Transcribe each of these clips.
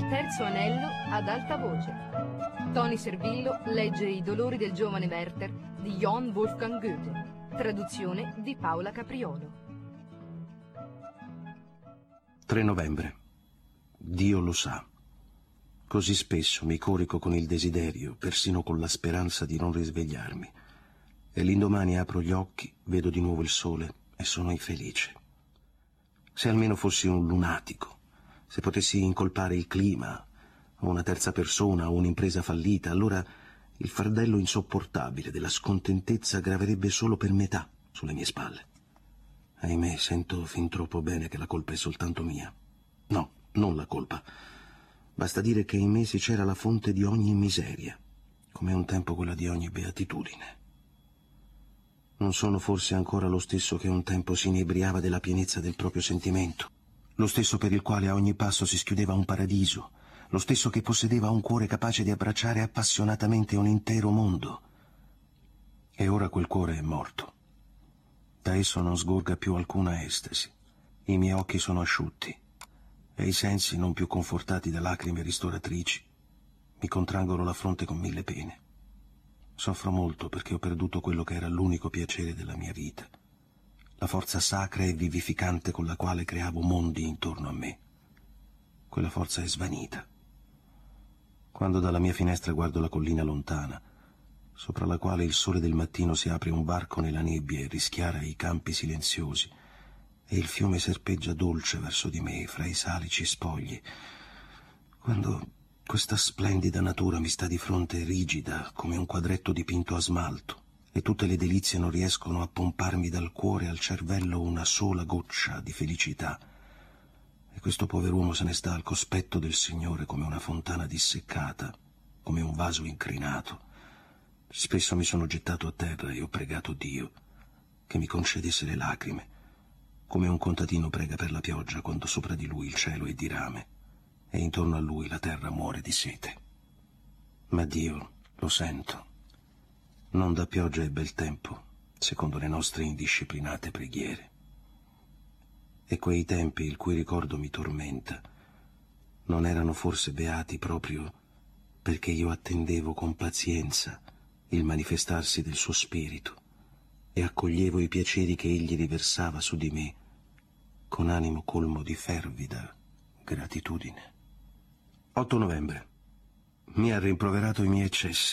Terzo anello ad alta voce. Tony Servillo legge I dolori del giovane Werther di Johann Wolfgang Goethe. Traduzione di Paola Capriolo. 3 novembre. Dio lo sa. Così spesso mi corico con il desiderio, persino con la speranza di non risvegliarmi. E l'indomani apro gli occhi, vedo di nuovo il sole e sono infelice. Se almeno fossi un lunatico, se potessi incolpare il clima, o una terza persona, o un'impresa fallita, allora il fardello insopportabile della scontentezza graverebbe solo per metà sulle mie spalle. Ahimè, sento fin troppo bene che la colpa è soltanto mia. No, non la colpa. Basta dire che in me si c'era la fonte di ogni miseria, come un tempo quella di ogni beatitudine. Non sono forse ancora lo stesso che un tempo si inebriava della pienezza del proprio sentimento, lo stesso per il quale a ogni passo si schiudeva un paradiso, lo stesso che possedeva un cuore capace di abbracciare appassionatamente un intero mondo. E ora quel cuore è morto. Da esso non sgorga più alcuna estasi. I miei occhi sono asciutti e i sensi, non più confortati da lacrime ristoratrici, mi contraggono la fronte con 1000 pene. Soffro molto perché ho perduto quello che era l'unico piacere della mia vita, la forza sacra e vivificante con la quale creavo mondi intorno a me. Quella forza è svanita. Quando dalla mia finestra guardo la collina lontana, sopra la quale il sole del mattino si apre un varco nella nebbia e rischiara i campi silenziosi, e il fiume serpeggia dolce verso di me fra i salici spogli, quando questa splendida natura mi sta di fronte rigida come un quadretto dipinto a smalto, e tutte le delizie non riescono a pomparmi dal cuore al cervello una sola goccia di felicità, e questo pover'uomo se ne sta al cospetto del Signore come una fontana disseccata, come un vaso incrinato. Spesso mi sono gettato a terra e ho pregato Dio che mi concedesse le lacrime, come un contadino prega per la pioggia quando sopra di lui il cielo è di rame e intorno a lui la terra muore di sete. Ma Dio, lo sento, non dà pioggia e bel tempo, secondo le nostre indisciplinate preghiere. E quei tempi, il cui ricordo mi tormenta, non erano forse beati proprio perché io attendevo con pazienza il manifestarsi del suo spirito e accoglievo i piaceri che egli riversava su di me con animo colmo di fervida gratitudine. 8 novembre. Mi ha rimproverato i miei eccessi.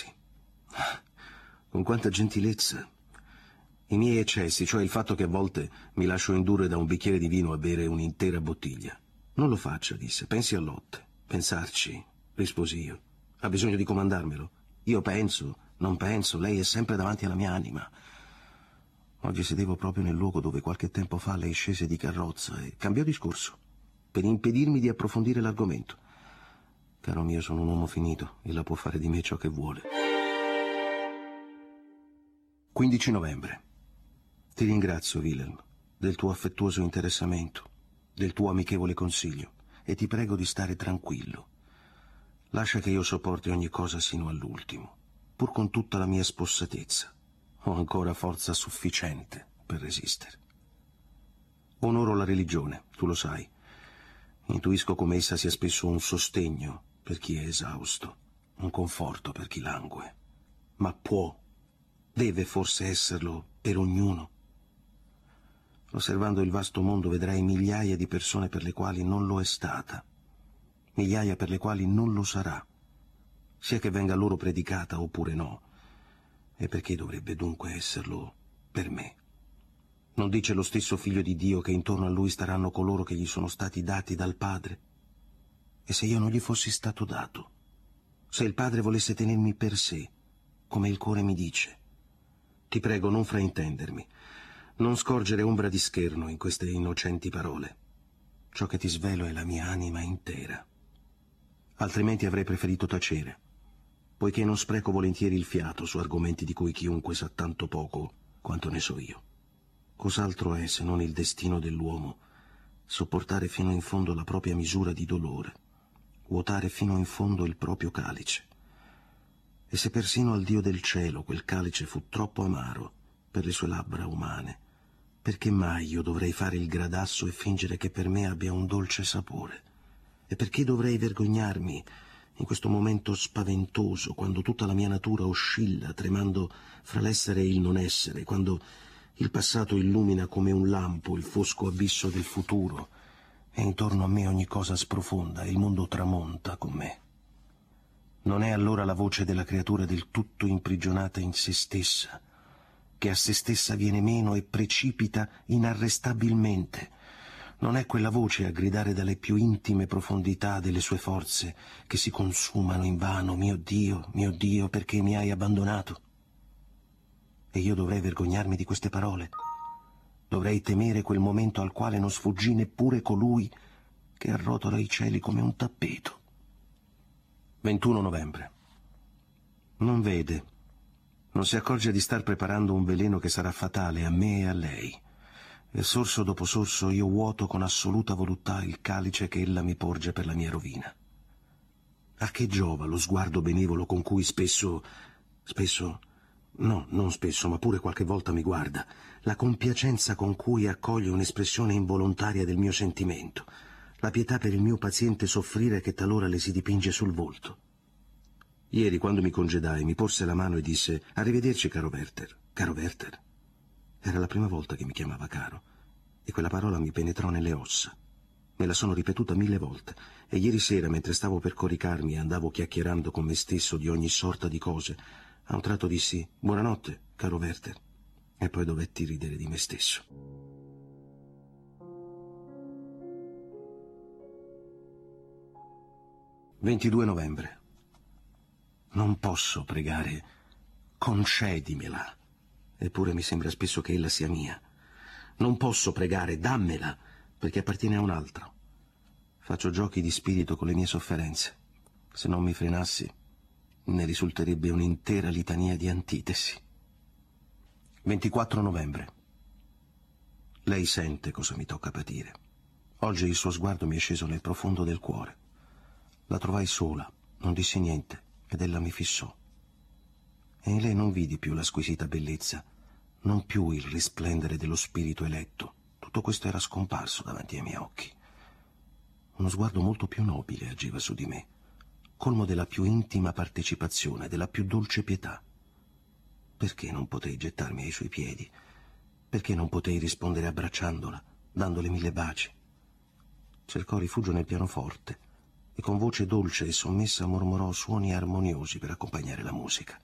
Con quanta gentilezza! I miei eccessi, cioè il fatto che a volte mi lascio indurre da un bicchiere di vino a bere un'intera bottiglia. Non lo faccia, disse, pensi a Lotte. Pensarci, risposi io. Ha bisogno di comandarmelo? Io penso, non penso, lei è sempre davanti alla mia anima. Oggi sedevo proprio nel luogo dove qualche tempo fa lei scese di carrozza e cambiò discorso, per impedirmi di approfondire l'argomento. Caro mio, sono un uomo finito, ella può fare di me ciò che vuole. 15 novembre. Ti ringrazio, Wilhelm, del tuo affettuoso interessamento, del tuo amichevole consiglio, e ti prego di stare tranquillo. Lascia che io sopporti ogni cosa sino all'ultimo, pur con tutta la mia spossatezza. Ho ancora forza sufficiente per resistere. Onoro la religione, tu lo sai. Intuisco come essa sia spesso un sostegno per chi è esausto, un conforto per chi langue. Ma deve forse esserlo per ognuno. Osservando il vasto mondo vedrai migliaia di persone per le quali non lo è stata, migliaia per le quali non lo sarà, sia che venga loro predicata oppure no. E perché dovrebbe dunque esserlo per me? Non dice lo stesso Figlio di Dio che intorno a lui staranno coloro che gli sono stati dati dal Padre? E se io non gli fossi stato dato? Se il Padre volesse tenermi per sé, come il cuore mi dice? Ti prego, non fraintendermi. Non scorgere ombra di scherno in queste innocenti parole. Ciò che ti svelo è la mia anima intera. Altrimenti avrei preferito tacere, poiché non spreco volentieri il fiato su argomenti di cui chiunque sa tanto poco quanto ne so io. Cos'altro è se non il destino dell'uomo sopportare fino in fondo la propria misura di dolore, vuotare fino in fondo il proprio calice? E se persino al Dio del cielo quel calice fu troppo amaro per le sue labbra umane, perché mai io dovrei fare il gradasso e fingere che per me abbia un dolce sapore? E perché dovrei vergognarmi in questo momento spaventoso, quando tutta la mia natura oscilla, tremando fra l'essere e il non essere, quando il passato illumina come un lampo il fosco abisso del futuro e intorno a me ogni cosa sprofonda e il mondo tramonta con me? Non è allora la voce della creatura del tutto imprigionata in se stessa, che a se stessa viene meno e precipita inarrestabilmente? Non è quella voce a gridare dalle più intime profondità delle sue forze che si consumano invano: mio Dio, perché mi hai abbandonato? E io dovrei vergognarmi di queste parole? Dovrei temere quel momento al quale non sfuggì neppure colui che arrotola i cieli come un tappeto? 21 novembre. Non vede, non si accorge di star preparando un veleno che sarà fatale a me e a lei. E sorso dopo sorso io vuoto con assoluta voluttà il calice che ella mi porge per la mia rovina. A che giova lo sguardo benevolo con cui non spesso, ma pure qualche volta mi guarda, la compiacenza con cui accoglie un'espressione involontaria del mio sentimento, la pietà per il mio paziente soffrire che talora le si dipinge sul volto. Ieri, quando mi congedai, mi porse la mano e disse: «Arrivederci, caro Werther». Caro Werther? Era la prima volta che mi chiamava caro, e quella parola mi penetrò nelle ossa. Me la sono ripetuta 1000 volte, e ieri sera, mentre stavo per coricarmi e andavo chiacchierando con me stesso di ogni sorta di cose, a un tratto dissi: «Buonanotte, caro Werther», e poi dovetti ridere di me stesso. «22 novembre. Non posso pregare «concedimela», eppure mi sembra spesso che ella sia mia. Non posso pregare «dammela», perché appartiene a un altro. Faccio giochi di spirito con le mie sofferenze. Se non mi frenassi, ne risulterebbe un'intera litania di antitesi. 24 novembre. Lei sente cosa mi tocca patire. Oggi il suo sguardo mi è sceso nel profondo del cuore. La trovai sola, non dissi niente, ed ella mi fissò. E in lei non vidi più la squisita bellezza, non più il risplendere dello spirito eletto. Tutto questo era scomparso davanti ai miei occhi. Uno sguardo molto più nobile agiva su di me, colmo della più intima partecipazione, della più dolce pietà. Perché non potei gettarmi ai suoi piedi? Perché non potei rispondere abbracciandola, dandole 1000 baci? Cercò rifugio nel pianoforte e con voce dolce e sommessa mormorò suoni armoniosi per accompagnare la musica.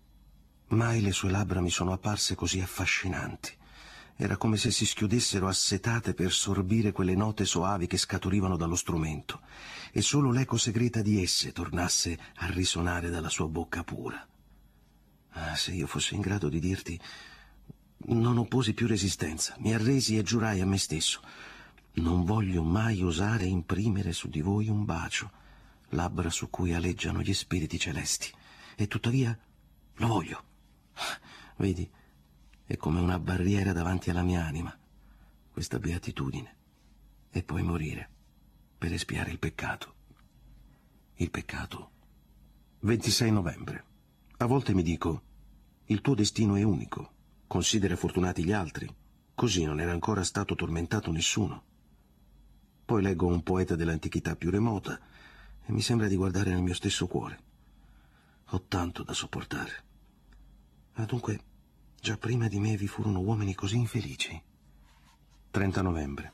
Mai le sue labbra mi sono apparse così affascinanti. Era come se si schiudessero assetate per sorbire quelle note soavi che scaturivano dallo strumento, e solo l'eco segreta di esse tornasse a risonare dalla sua bocca pura. Ah, se io fossi in grado di dirti... Non opposi più resistenza, mi arresi e giurai a me stesso: non voglio mai osare imprimere su di voi un bacio, labbra su cui aleggiano gli spiriti celesti. E tuttavia lo voglio. Vedi, è come una barriera davanti alla mia anima, questa beatitudine. E poi morire per espiare il peccato. Il peccato. 26 novembre. A volte mi dico: il tuo destino è unico, considera fortunati gli altri, così non era ancora stato tormentato nessuno. Poi leggo un poeta dell'antichità più remota e mi sembra di guardare nel mio stesso cuore. Ho tanto da sopportare. Ma dunque, già prima di me vi furono uomini così infelici. 30 novembre.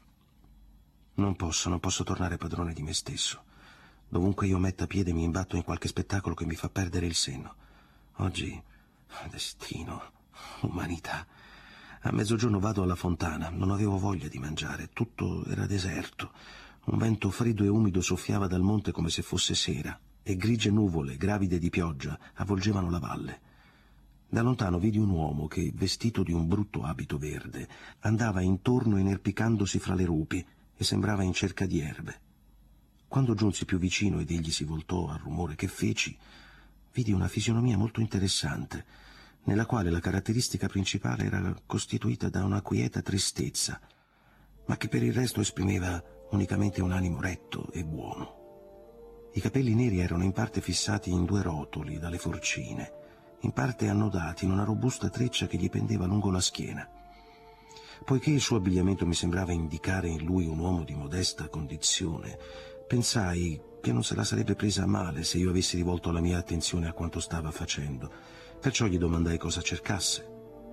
Non posso tornare padrone di me stesso. Dovunque io metta piede mi imbatto in qualche spettacolo che mi fa perdere il senno. Oggi, destino, umanità. A mezzogiorno vado alla fontana, non avevo voglia di mangiare, tutto era deserto. Un vento freddo e umido soffiava dal monte come se fosse sera, e grigie nuvole, gravide di pioggia, avvolgevano la valle. Da lontano vidi un uomo che, vestito di un brutto abito verde, andava intorno inerpicandosi fra le rupi e sembrava in cerca di erbe. Quando giunsi più vicino ed egli si voltò al rumore che feci, vidi una fisionomia molto interessante, nella quale la caratteristica principale era costituita da una quieta tristezza, ma che per il resto esprimeva unicamente un animo retto e buono. I capelli neri erano in parte fissati in 2 rotoli dalle forcine, in parte annodati in una robusta treccia che gli pendeva lungo la schiena. Poiché il suo abbigliamento mi sembrava indicare in lui un uomo di modesta condizione, Pensai che non se la sarebbe presa a male se io avessi rivolto la mia attenzione a quanto stava facendo. Perciò gli domandai cosa cercasse.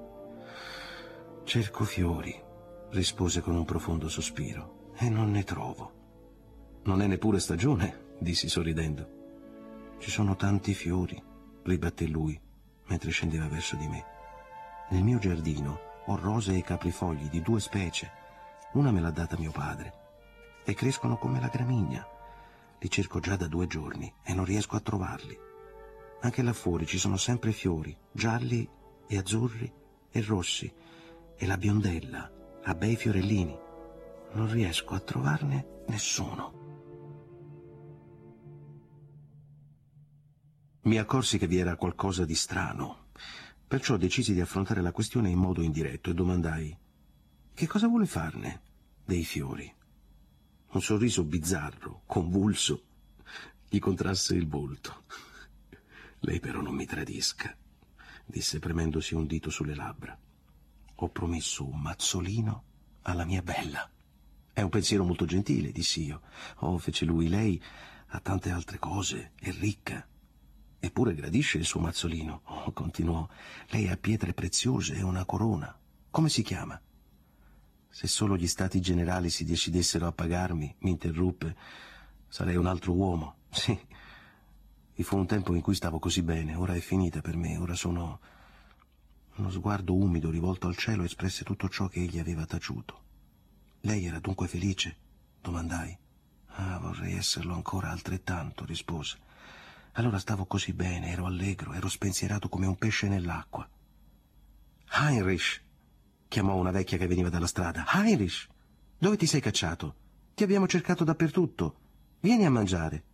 «Cerco fiori», rispose con un profondo sospiro, «e non ne trovo». «Non è neppure stagione», dissi sorridendo. «Ci sono tanti fiori», ribatté lui, mentre scendeva verso di me. «Nel mio giardino ho rose e caprifogli di 2 specie. Una me l'ha data mio padre. E crescono come la gramigna. Li cerco già da 2 giorni e non riesco a trovarli. Anche là fuori ci sono sempre fiori, gialli e azzurri e rossi, e la biondella ha bei fiorellini. Non riesco a trovarne nessuno». Mi accorsi che vi era qualcosa di strano, perciò decisi di affrontare la questione in modo indiretto e domandai: «Che cosa vuole farne dei fiori?» Un sorriso bizzarro, convulso, gli contrasse il volto. «Lei però non mi tradisca», disse premendosi un dito sulle labbra. «Ho promesso un mazzolino alla mia bella». «È un pensiero molto gentile», dissi io. «Oh», fece lui, «lei ha tante altre cose, è ricca. Eppure gradisce il suo mazzolino». «Oh», continuò, «lei ha pietre preziose e una corona. Come si chiama?» «Se solo gli stati generali si decidessero a pagarmi», mi interruppe, «sarei un altro uomo». «Sì, vi fu un tempo in cui stavo così bene, ora è finita per me, ora sono...» Uno sguardo umido rivolto al cielo espresse tutto ciò che egli aveva taciuto. «Lei era dunque felice?» domandai. «Ah, vorrei esserlo ancora altrettanto», rispose. «Allora stavo così bene, ero allegro, ero spensierato come un pesce nell'acqua». «Heinrich!» chiamò una vecchia che veniva dalla strada. «Heinrich, dove ti sei cacciato? Ti abbiamo cercato dappertutto. Vieni a mangiare».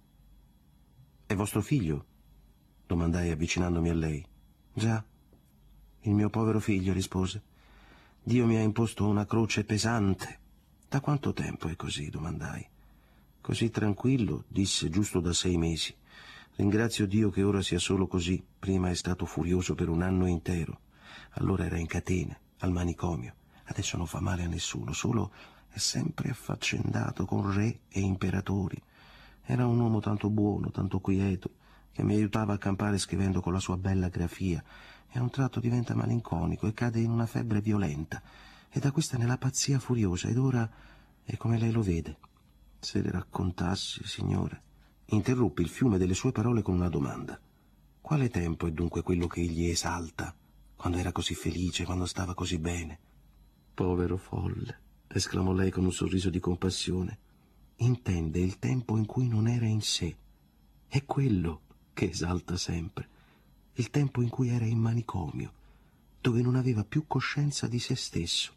«È vostro figlio?» domandai avvicinandomi a lei. «Già, il mio povero figlio», rispose. «Dio mi ha imposto una croce pesante». «Da quanto tempo è così?» domandai. «Così tranquillo», disse, «giusto da 6 mesi. Ringrazio Dio che ora sia solo così. Prima è stato furioso per 1 anno intero. Allora era in catene, al manicomio. Adesso non fa male a nessuno, solo è sempre affaccendato con re e imperatori. Era un uomo tanto buono, tanto quieto, che mi aiutava a campare scrivendo con la sua bella grafia, e a un tratto diventa malinconico e cade in una febbre violenta, e da questa nella pazzia furiosa, ed ora è come lei lo vede. Se le raccontassi, signore». Interruppi il fiume delle sue parole con una domanda. «Quale tempo è dunque quello che egli esalta, quando era così felice, quando stava così bene?» «Povero folle», esclamò lei con un sorriso di compassione. «Intende il tempo in cui non era in sé. È quello che esalta sempre. Il tempo in cui era in manicomio, dove non aveva più coscienza di se stesso».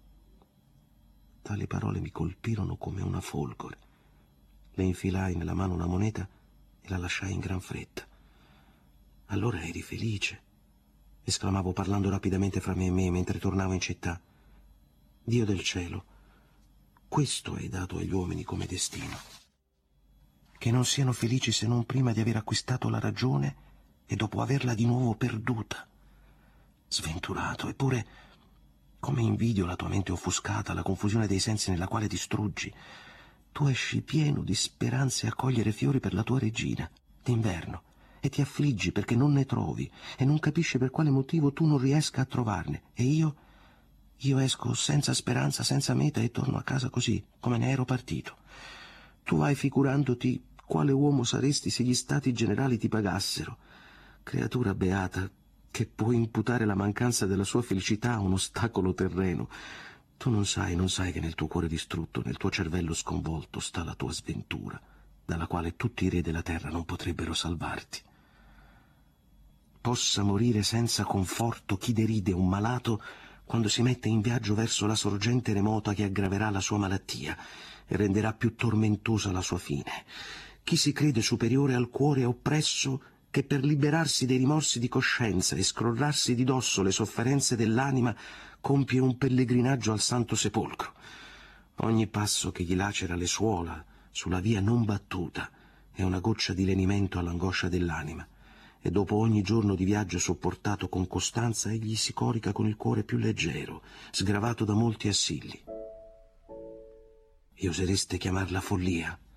Tali parole mi colpirono come una folgore. Le infilai nella mano una moneta e la lasciai in gran fretta. «Allora eri felice», esclamavo parlando rapidamente fra me e me mentre tornavo in città. «Dio del cielo, questo hai dato agli uomini come destino. Che non siano felici se non prima di aver acquistato la ragione e dopo averla di nuovo perduta. Sventurato, eppure come invidio la tua mente offuscata, la confusione dei sensi nella quale ti struggi. Tu esci pieno di speranze a cogliere fiori per la tua regina, d'inverno, e ti affliggi perché non ne trovi, e non capisci per quale motivo tu non riesca a trovarne. E io esco senza speranza, senza meta, e torno a casa così, come ne ero partito. Tu vai figurandoti quale uomo saresti se gli stati generali ti pagassero. Creatura beata, che può imputare la mancanza della sua felicità a un ostacolo terreno. Tu non sai che nel tuo cuore distrutto, nel tuo cervello sconvolto, sta la tua sventura, dalla quale tutti i re della terra non potrebbero salvarti. Possa morire senza conforto chi deride un malato quando si mette in viaggio verso la sorgente remota che aggraverà la sua malattia e renderà più tormentosa la sua fine. Chi si crede superiore al cuore oppresso che per liberarsi dei rimorsi di coscienza e scrollarsi di dosso le sofferenze dell'anima compie un pellegrinaggio al Santo Sepolcro. Ogni passo che gli lacera le suola sulla via non battuta è una goccia di lenimento all'angoscia dell'anima, e dopo ogni giorno di viaggio sopportato con costanza egli si corica con il cuore più leggero, sgravato da molti assilli. E osereste chiamarla follia?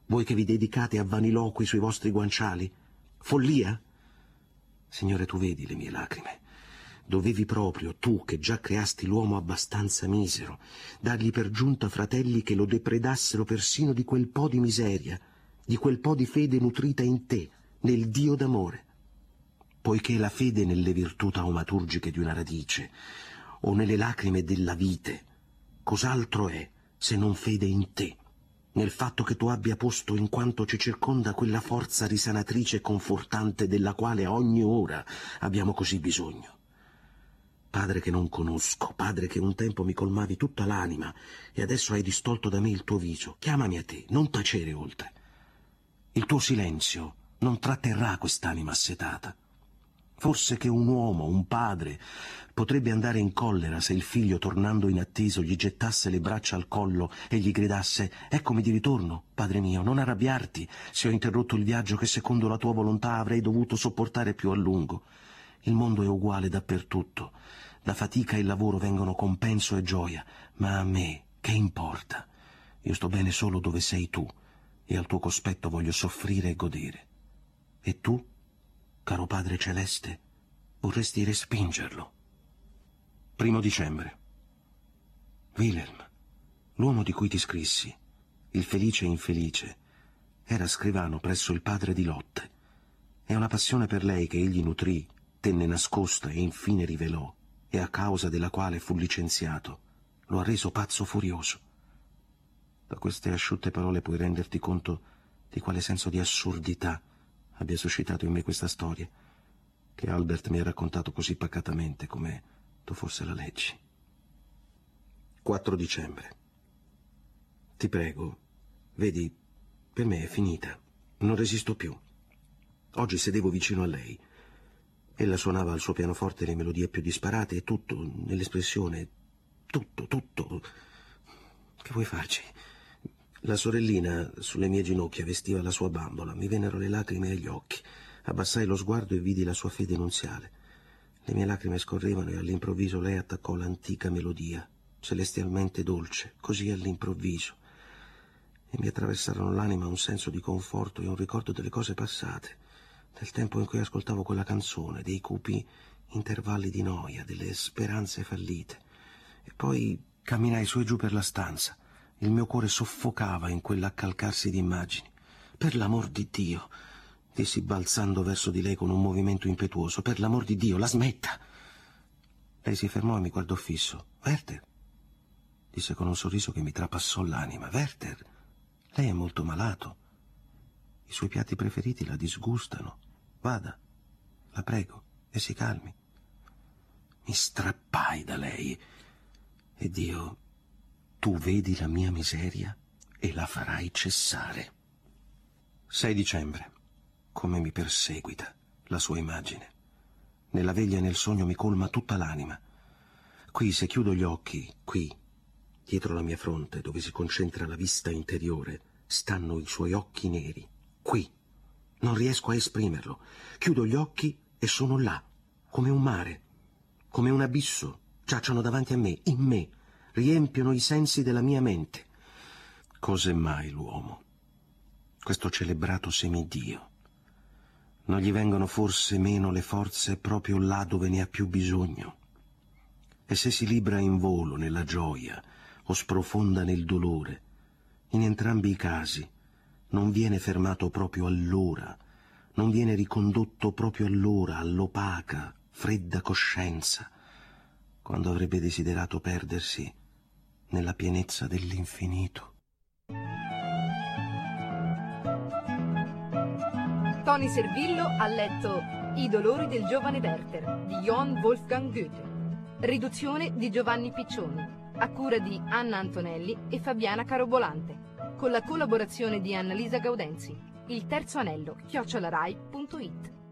Voi che vi dedicate a vaniloqui sui vostri guanciali? Follia? Signore, tu vedi le mie lacrime. Dovevi proprio, tu che già creasti l'uomo abbastanza misero, dargli per giunta fratelli che lo depredassero persino di quel po' di miseria, di quel po' di fede nutrita in te, nel Dio d'amore. Poiché la fede nelle virtù taumaturgiche di una radice, o nelle lacrime della vite, cos'altro è se non fede in te, nel fatto che tu abbia posto in quanto ci circonda quella forza risanatrice e confortante della quale a ogni ora abbiamo così bisogno. Padre che non conosco, Padre che un tempo mi colmavi tutta l'anima e adesso hai distolto da me il tuo viso, chiamami a te, non tacere oltre. Il tuo silenzio non tratterrà quest'anima assetata. Forse che un uomo, un padre, potrebbe andare in collera se il figlio, tornando inatteso, gli gettasse le braccia al collo e gli gridasse: «Eccomi di ritorno, padre mio, non arrabbiarti se ho interrotto il viaggio che secondo la tua volontà avrei dovuto sopportare più a lungo. Il mondo è uguale dappertutto. La fatica e il lavoro vengono compenso e gioia, ma a me che importa? Io sto bene solo dove sei tu e al tuo cospetto voglio soffrire e godere. E tu, caro Padre Celeste, vorresti respingerlo». 1 dicembre. Wilhelm, l'uomo di cui ti scrissi, il felice e infelice, era scrivano presso il padre di Lotte. È una passione per lei che egli nutrì, tenne nascosta e infine rivelò, e a causa della quale fu licenziato, lo ha reso pazzo furioso. Da queste asciutte parole puoi renderti conto di quale senso di assurdità abbia suscitato in me questa storia, che Albert mi ha raccontato così pacatamente come tu forse la leggi. 4 dicembre. Ti prego, vedi, per me è finita, non resisto più. Oggi sedevo vicino a lei. Ella suonava al suo pianoforte le melodie più disparate e tutto, nell'espressione, tutto. Che vuoi farci? La sorellina sulle mie ginocchia vestiva la sua bambola, mi vennero le lacrime agli occhi. Abbassai lo sguardo e vidi la sua fede nunziale. Le mie lacrime scorrevano e all'improvviso lei attaccò l'antica melodia, celestialmente dolce, così all'improvviso. E mi attraversarono l'anima un senso di conforto e un ricordo delle cose passate, del tempo in cui ascoltavo quella canzone, dei cupi intervalli di noia, delle speranze fallite. E poi camminai su e giù per la stanza. Il mio cuore soffocava in quell'accalcarsi di immagini. «Per l'amor di Dio», dissi balzando verso di lei con un movimento impetuoso, «per l'amor di Dio, la smetta!» Lei si fermò e mi guardò fisso. «Werther», disse con un sorriso che mi trapassò l'anima, «Werther, lei è molto malato. I suoi piatti preferiti la disgustano. Vada, la prego, e si calmi». Mi strappai da lei e Dio: «Tu vedi la mia miseria e la farai cessare». 6 dicembre. Come mi perseguita la sua immagine. Nella veglia e nel sogno mi colma tutta l'anima. Qui, se chiudo gli occhi, qui, dietro la mia fronte, dove si concentra la vista interiore, stanno i suoi occhi neri. Qui. Non riesco a esprimerlo. Chiudo gli occhi e sono là, come un mare, come un abisso. Giacciono davanti a me, in me, riempiono i sensi della mia mente. Cos'è mai l'uomo? Questo celebrato semidio. Non gli vengono forse meno le forze proprio là dove ne ha più bisogno? E se si libra in volo nella gioia o sprofonda nel dolore, in entrambi i casi non viene fermato proprio allora, non viene ricondotto proprio allora all'opaca, fredda coscienza, quando avrebbe desiderato perdersi nella pienezza dell'infinito. Tony Servillo ha letto I dolori del giovane Werther di Johann Wolfgang Goethe. Riduzione di Giovanni Piccioni, a cura di Anna Antonelli e Fabiana Carobolante, con la collaborazione di Annalisa Gaudenzi. Il terzo anello @rai.it